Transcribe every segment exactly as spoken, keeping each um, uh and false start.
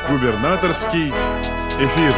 Губернаторский эфир.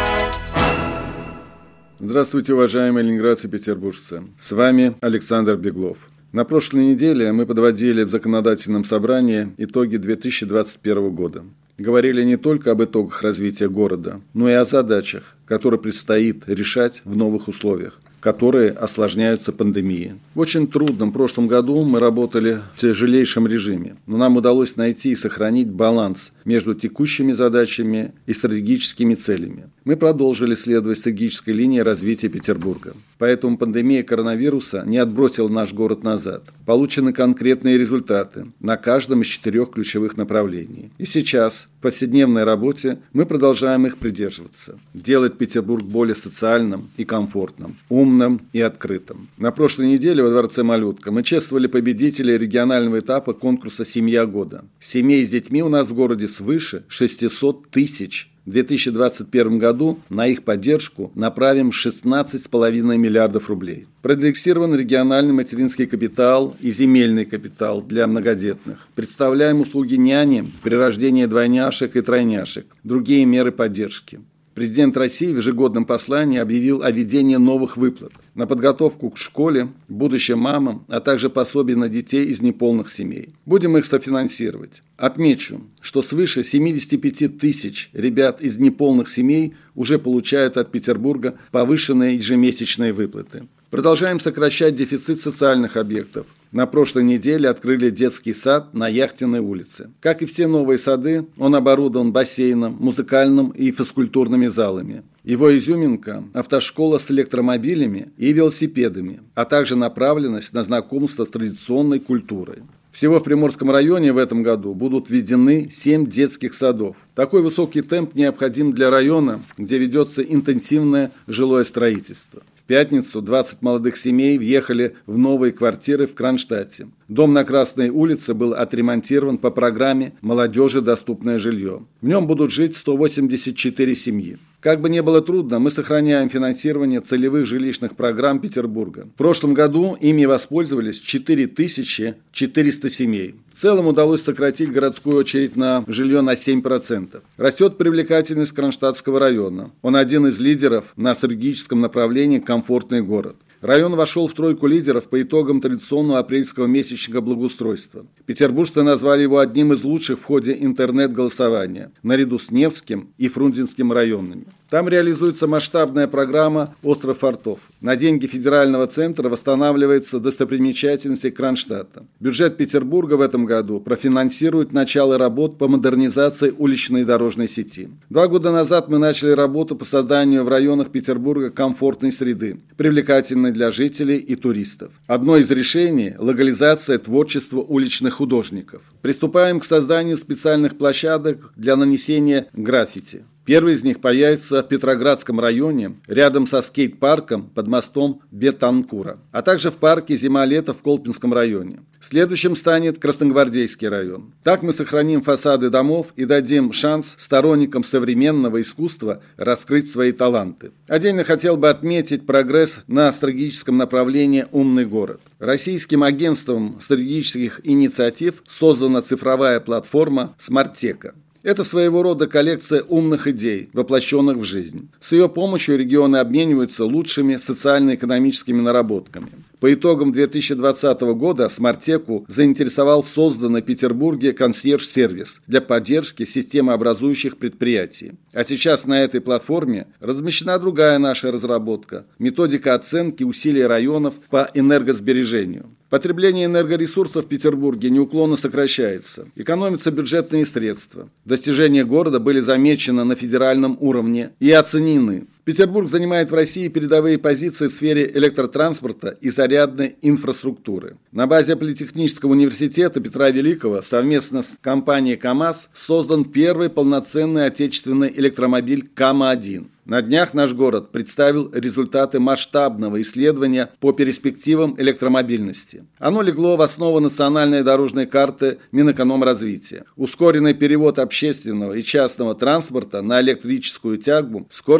Здравствуйте, уважаемые ленинградцы и петербуржцы. С вами Александр Беглов. На прошлой неделе мы подводили в законодательном собрании итоги две тысячи двадцать первого года. Говорили не только об итогах развития города, но и о задачах, которые предстоит решать в новых условиях, которые осложняются пандемией. В очень трудном прошлом году мы работали в тяжелейшем режиме, но нам удалось найти и сохранить баланс между текущими задачами и стратегическими целями. Мы продолжили следовать стратегической линии развития Петербурга. Поэтому пандемия коронавируса не отбросила наш город назад. Получены конкретные результаты на каждом из четырех ключевых направлений. И сейчас, в повседневной работе, мы продолжаем их придерживаться. Делать Петербург более социальным и комфортным, умным и открытым. На прошлой неделе во дворце Малютка мы чествовали победителей регионального этапа конкурса «Семья года». Семей с детьми у нас в городе свыше шестьсот тысяч. В две тысячи двадцать первом году на их поддержку направим шестнадцать целых пять десятых миллиардов рублей. Проиндексирован региональный материнский капитал и земельный капитал для многодетных. Представляем услуги няни при рождении двойняшек и тройняшек. Другие меры поддержки. Президент России в ежегодном послании объявил о введении новых выплат на подготовку к школе, будущим мамам, а также пособий на детей из неполных семей. Будем их софинансировать. Отмечу, что свыше семьдесят пять тысяч ребят из неполных семей уже получают от Петербурга повышенные ежемесячные выплаты. Продолжаем сокращать дефицит социальных объектов. На прошлой неделе открыли детский сад на Яхтенной улице. Как и все новые сады, он оборудован бассейном, музыкальным и физкультурными залами. Его изюминка – автошкола с электромобилями и велосипедами, а также направленность на знакомство с традиционной культурой. Всего в Приморском районе в этом году будут введены семь детских садов. Такой высокий темп необходим для района, где ведется интенсивное жилое строительство. В пятницу двадцать молодых семей въехали в новые квартиры в Кронштадте. Дом на Красной улице был отремонтирован по программе «Молодежи доступное жилье». В нем будут жить сто восемьдесят четыре семьи. Как бы ни было трудно, мы сохраняем финансирование целевых жилищных программ Петербурга. В прошлом году ими воспользовались четыре тысячи четыреста семей. В целом удалось сократить городскую очередь на жилье на семь процентов. Растет привлекательность Кронштадтского района. Он один из лидеров на стратегическом направлении «Комфортный город». Район вошел в тройку лидеров по итогам традиционного апрельского месячника благоустройства. Петербуржцы назвали его одним из лучших в ходе интернет-голосования, наряду с Невским и Фрунзенским районами. Там реализуется масштабная программа «Остров фортов». На деньги федерального центра восстанавливается достопримечательности Кронштадта. Бюджет Петербурга в этом году профинансирует начало работ по модернизации уличной и дорожной сети. Два года назад мы начали работу по созданию в районах Петербурга комфортной среды, привлекательной для жителей и туристов. Одно из решений – легализация творчества уличных художников. Приступаем к созданию специальных площадок для нанесения граффити. Первый из них появится в Петроградском районе, рядом со скейт-парком под мостом Бетанкура, а также в парке «Зима-лето» в Колпинском районе. Следующим станет Красногвардейский район. Так мы сохраним фасады домов и дадим шанс сторонникам современного искусства раскрыть свои таланты. Отдельно хотел бы отметить прогресс на стратегическом направлении «Умный город». Российским агентством стратегических инициатив создана цифровая платформа «Смарттека». Это своего рода коллекция умных идей, воплощенных в жизнь. С ее помощью регионы обмениваются лучшими социально-экономическими наработками. По итогам две тысячи двадцатого года Смарттеку заинтересовал созданный в Петербурге консьерж-сервис для поддержки системообразующих предприятий. А сейчас на этой платформе размещена другая наша разработка – методика оценки усилий районов по энергосбережению. Потребление энергоресурсов в Петербурге неуклонно сокращается. Экономятся бюджетные средства. Достижения города были замечены на федеральном уровне и оценены. Петербург занимает в России передовые позиции в сфере электротранспорта и зарядной инфраструктуры. На базе Политехнического университета Петра Великого совместно с компанией КАМАЗ создан первый полноценный отечественный электромобиль КАМА один. На днях наш город представил результаты масштабного исследования по перспективам электромобильности. Оно легло в основу национальной дорожной карты Минэкономразвития. Ускоренный перевод общественного и частного транспорта на электрическую тягу скоро станет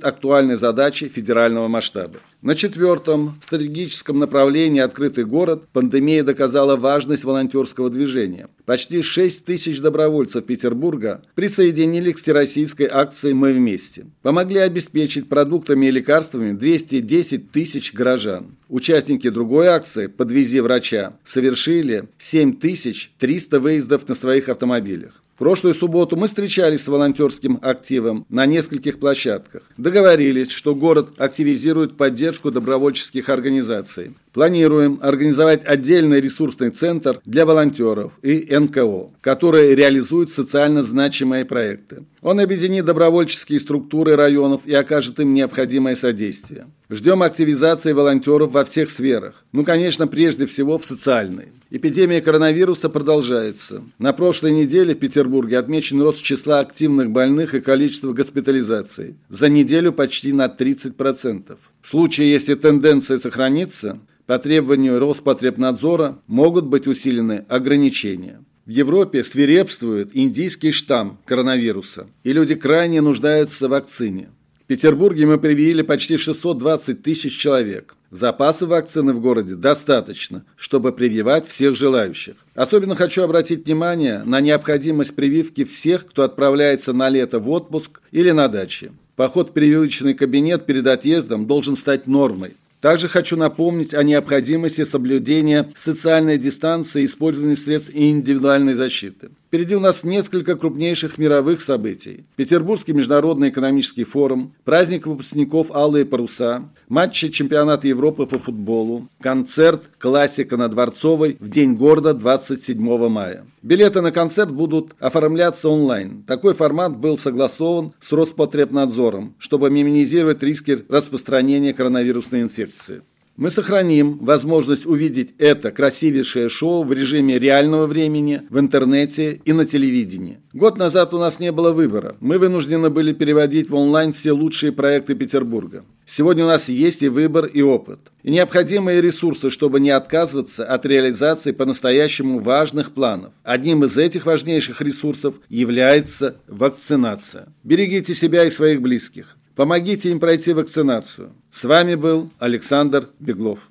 актуальной задачей федерального масштаба. На четвертом стратегическом направлении «Открытый город» пандемия доказала важность волонтерского движения. Почти шесть тысяч добровольцев Петербурга присоединились к всероссийской акции «Мы вместе». Помогли обеспечить продуктами и лекарствами двести десять тысяч горожан. Участники другой акции «Подвези врача» совершили семь тысяч триста выездов на своих автомобилях. В прошлую субботу мы встречались с волонтерским активом на нескольких площадках. Договорились, что город активизирует поддержку добровольческих организаций. Планируем организовать отдельный ресурсный центр для волонтеров и эн ка о, которые реализуют социально значимые проекты. Он объединит добровольческие структуры районов и окажет им необходимое содействие. Ждем активизации волонтеров во всех сферах. Ну, конечно, прежде всего в социальной. Эпидемия коронавируса продолжается. На прошлой неделе в Петербурге отмечен рост числа активных больных и количества госпитализаций. За неделю почти на тридцать процентов. В случае, если тенденция сохранится, по требованию Роспотребнадзора могут быть усилены ограничения. В Европе свирепствует индийский штамм коронавируса, и люди крайне нуждаются в вакцине. В Петербурге мы привили почти шестьсот двадцать тысяч человек. Запасы вакцины в городе достаточно, чтобы прививать всех желающих. Особенно хочу обратить внимание на необходимость прививки всех, кто отправляется на лето в отпуск или на даче. Поход в прививочный кабинет перед отъездом должен стать нормой. Также хочу напомнить о необходимости соблюдения социальной дистанции и использования средств индивидуальной защиты. Впереди у нас несколько крупнейших мировых событий. Петербургский международный экономический форум, праздник выпускников «Алые паруса», матчи чемпионата Европы по футболу, концерт «Классика» на Дворцовой в День города двадцать седьмого мая. Билеты на концерт будут оформляться онлайн. Такой формат был согласован с Роспотребнадзором, чтобы минимизировать риски распространения коронавирусной инфекции. Мы сохраним возможность увидеть это красивейшее шоу в режиме реального времени, в интернете и на телевидении. Год назад у нас не было выбора. Мы вынуждены были переводить в онлайн все лучшие проекты Петербурга. Сегодня у нас есть и выбор, и опыт. И необходимые ресурсы, чтобы не отказываться от реализации по-настоящему важных планов. Одним из этих важнейших ресурсов является вакцинация. Берегите себя и своих близких. Помогите им пройти вакцинацию. С вами был Александр Беглов.